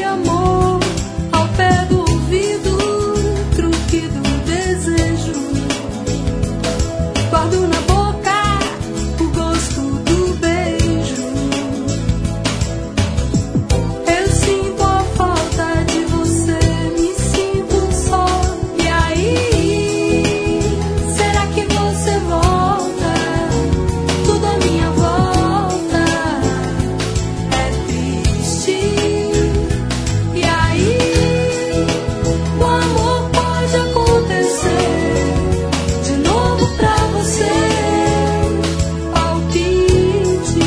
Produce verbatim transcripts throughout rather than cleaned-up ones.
amor ao pé do ouvido, truque do desejo. Guardo na boca o gosto do beijo. Eu sinto a falta de você, me sinto só. E aí, será que você volta? Tudo à minha volta é triste. E aí, o amor pode acontecer de novo pra você. Palpite.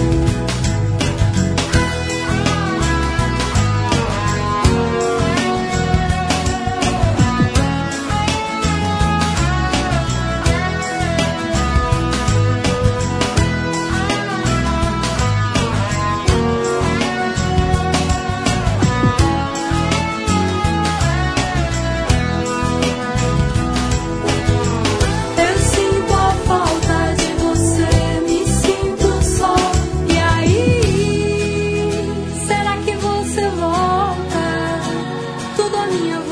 Eu sinto a falta de você, me sinto só. E aí, será que você volta? Tudo à minha